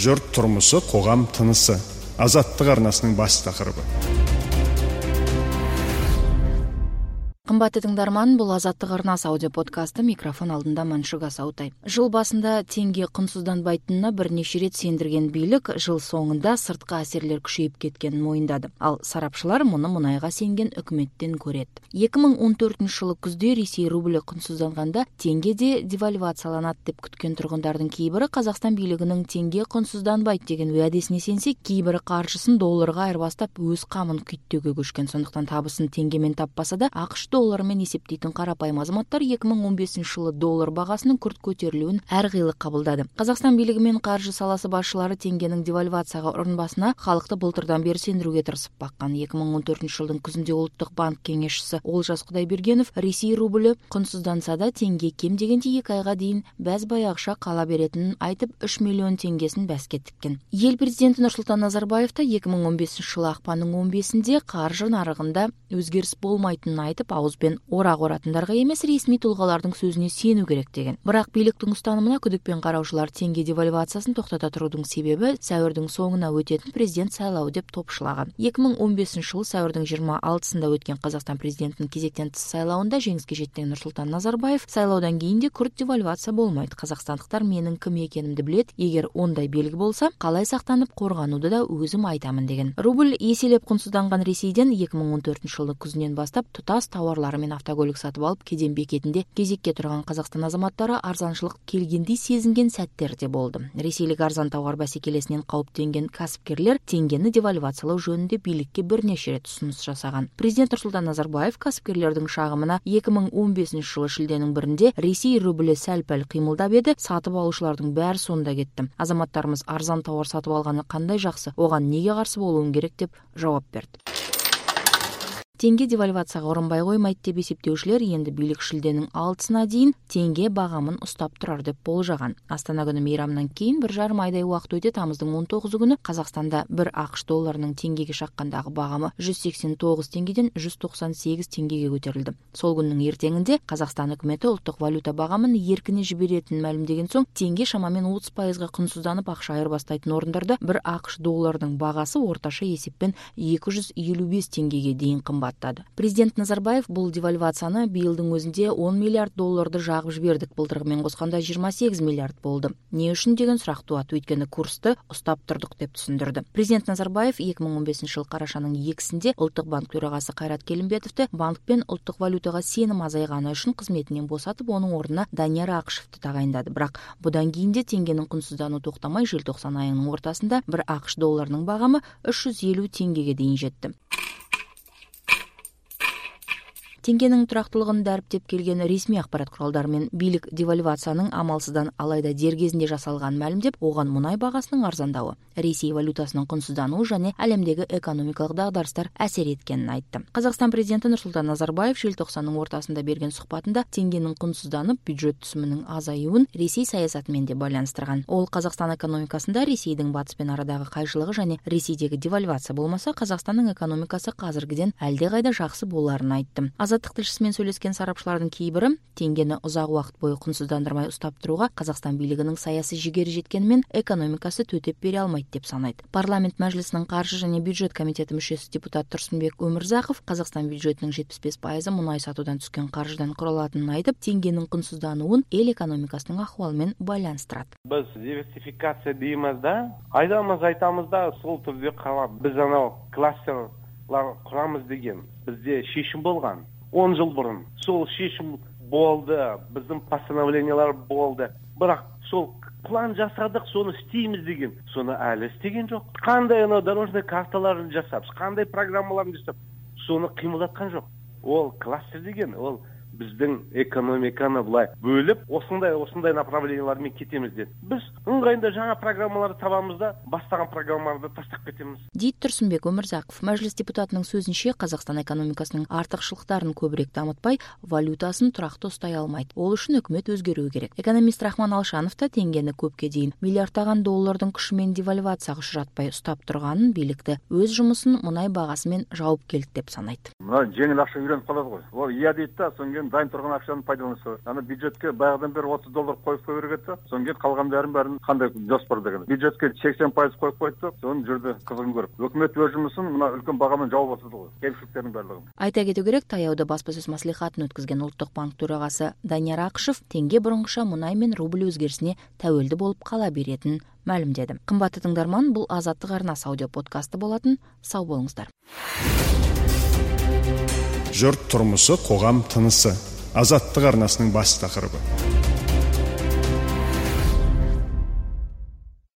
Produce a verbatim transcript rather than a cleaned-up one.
Жұрт тұрмысы, қоғам тынысы. Азаттық арнасының бас тақырыбы. Қымбатты тыңдарман, бұл Азаттық арнасы аудио подкасты, микрофон алдында Маншуга Саутай. Жыл басында теңге құнсызданбайтынына бірнеше рет сендірген билік жыл соңында сыртқы әсерлер күшейіп кеткенін мойындады. Ал сарапшылар мұны мұнайға сенген үкіметтен көреді. екі мың он төртінші жылы күзде Ресей рублі құнсызданғанда теңге де девальвацияланады деп күткен тұрғындардың кейбірі Қазақстан билігінің теңге құнсызданбайды деген уәдесіне сенсе, кейбірі қаржысын долларға айырбастап өз қамын күйттеуге көшкен. Сондықтан табысын теңгемен таппаса да ақш долларымен есептейтін қарапайым азаматтар екі мың он бесінші жылы доллар бағасының күрт көтерілуін әрқилы қабылдады. Қазақстан билігі мен қаржы саласы басшылары теңгенің девальвацияға ұрынбасына халықты былтырдан бері сендіруге тырысып баққан. екі мың он төртінші жылдың күзінде ұлттық банк кеңесшісі Олжас Құдайбергенов Ресей рублі құнсызданса да теңге кем дегенде екі айға дейін бәз баяғыша қала беретінін айтып, үш миллион теңгесін бәске тіккен. Ел президенті Нұрсұлтан Назарбаев та екі мың он бесінші жылы ақпанның он бесінде қаржы нарығында өзгеріс болмайтынын айтып, ауызбен орақ оратындарға емес, ресми тұлғалардың сөзіне сену керек деген. Бірақ биліктің ұстанымына күдікпен қараушылар теңге девальвациясын тоқтата тұрудың себебі сәуірдің соңына өтетін президент сайлауы деп топшылаған. екі мың он бесінші жылы сәуірдің жиырма алтысында өткен Қазақстан президентінің кезектен тыс сайлауында жеңіске жеткен Нұрсұлтан Назарбаев сайлаудан кейін де күрт девальвация болмайды. Қазақстандықтар менің кім екенімді біледі. Егер ондай белгі болса, қалай сақтанып қорғануды да өзім айтамын деген. Рубль еселеп құнсызданған Ресейден екі мың он төртінші жылы күзінен бастап тұтас тауарлары мен автокөлік сатып алып, кеден бекетінде кезекке тұрған Қазақстан азаматтары арзаншылық келгендей сезінген сәттер де болды. Ресейлік арзан тауар бәсекелесінен қауіптенген кәсіпкерлер теңгені девальвациялау жөнінде билікке бірнеше рет ұсыныс жасаған. Президент Нұрсұлтан Назарбаев кәсіпкерлердің шағымына екі мың он бесінші жылы шілденің бірінде Ресей рублі сәл-пәл қимылдап еді, сатып алушылардың бәрі сонда кетті. Азаматтарымыз арзан тауар сатып алғаны қандай жақсы, оған неге қарсы болуым керек деп жауап берді. Теңге девальвацияға ұрынбай қоймайды деп есептеушілер енді билік шілденің алтысына дейін теңге бағамын ұстап тұрар деп болжаған. Астана күні мейрамнан кейін бір жарым айдай уақыт өте тамыздың он тоғызы күні Қазақстанда бір ақш долларының теңгеге шаққандағы бағамы жүз сексен тоғыз теңгеден жүз тоқсан сегіз теңгеге көтерілді. Сол күннің ертеңінде Қазақстан үкіметі ұлттық валюта бағамын еркіне жіберетінін мәлімдеген соң, теңге шамамен отыз пайызға құнсызданып, ақша айырбастайтын орындарда бір ақш доллардың бағасы орташа есеппен екі жүз елу бес теңгеге дейін қымбат. Президент Назарбаев бұл девальвацияны биылдың өзінде он миллиард долларды жағып жібердік, былтырғымен қосқанда жиырма сегіз миллиард болды. Не үшін деген сұрақ туады, өйткені курсты ұстап тұрдық деп түсіндірді. Президент Назарбаев екі мың он бесінші жыл қарашаның екісінде ұлттық банк төрағасы Қайрат Келімбетовті банк пен ұлттық валютаға сенім азайғаны үшін қызметінен босатып, оның орнына Данияр Ақышевті тағайындады. Бірақ бұдан кейін де теңгенің құнсыздану тоқтамай, желтоқсан айының ортасында бір ақш долларының бағамы үш жүз елу теңгеге дейін жетті. Теңгенің тұрақтылығын дәріптеп келген ресми ақпарат құралдары мен билік девальвацияның амалсыздан алайда дер кезінде жасалған мәлімдеп, оған мұнай бағасының арзандауы, Ресей валютасының құнсыздануы және әлемдегі экономикалық дағдарыстар әсер еткенін айтты. Қазақстан президенті Нұрсұлтан Назарбаев желтоқсанның ортасында берген сұхбатында теңгенің құнсызданып, бюджет түсімінің азаюын Ресей саясатымен де байланыстырған. Ол Қазақстан экономикасында Ресейдің батыспен арадағы қайшылығы және Ресейдегі девальвация болмаса, Қазақстанның экономикасы қазіргіден әлдеқайда жақсы боларын айтты. Азаттық тілшісімен сөйлескен сарапшылардың кейбірі теңгені ұзақ уақыт бойы құнсыздандырмай ұстап тұруға Қазақстан билігінің саяси жігері жеткенімен экономикасы төтеп бере алмайды деп санайды. Парламент мәжілісінің қаржы және бюджет комитеті мүшесі депутат Тұрсынбек Өмірзақов Қазақстан бюджетінің жетпіс бес пайызы мұнай сатудан түскен қаржыдан құралатынын айтып, теңгенің құнсыздануын ел экономикасының ахуалымен байланыстырады. Біз диверсификация дейміз да, айдамыз айтамыз да, сол түрде қалады. Біз анау кластерлар құрамыз деген бізде шешім болған. он жыл бұрын сол шешім болды, біздің постановлениялар болды. Бірақ сол план жасадық, соны істейміз деген, соны әлі істеген жоқ. Қандай анау дорожный карталарын жасап, қандай программаларын жасап, соны қимылдатқан жоқ. Ол кластер деген, ол біздің экономиканы былай бөліп, осындай осындай направлениялармен кетеміз деді. Біз ыңғайында жаңа программаларды табамыз да, бастаған программаларды тастап кетеміз. Дейді Тұрсынбек Өмірзақов. Мәжіліс депутатының сөзінше, Қазақстан экономикасының артықшылықтарын көбірек дамытпай, валютасын тұрақты ұстай алмайды. Ол үшін үкімет өзгеруі керек. Экономист Рахман Алшанов та теңгені көпке дейін миллиардтаған доллардың күшімен девальвацияға ұшыратпай ұстап тұрғанын, билікті өз жұмысын мұнай бағасымен жауып келді деп санайды. Мына жеңіл ақша үйреніп қалады ғой. Ол иә дейді да, соңғы деген дайын тұрған ақшаны пайдаланса. Ана бюджетке баяғыдан бері отыз доллар қойып қойып еді. Содан кейін қалған бәрін бәрін қандай жоспар деген. Бюджетке сексен пайыз қойып қойды. Соны жүрді қызығын көріп. Өкімет өз жұмысын мына үлкен бағамен жауып отырды ғой. Кемшіліктердің барлығын. Айта кету керек, таяуда баспасөз мәслихатын өткізген Ұлттық банк төрағасы Данияр Ақышев теңге бұрынғыша мұнай мен рубль өзгерісіне тәуелді болып қала беретінін мәлімдеді. Қымбатты тыңдарман, бұл Азаттық арнасы аудио подкасты болатын. Сау болыңыздар. Жұрт тұрмысы, қоғам тынысы. Азаттық арнасының бас тақырыбы.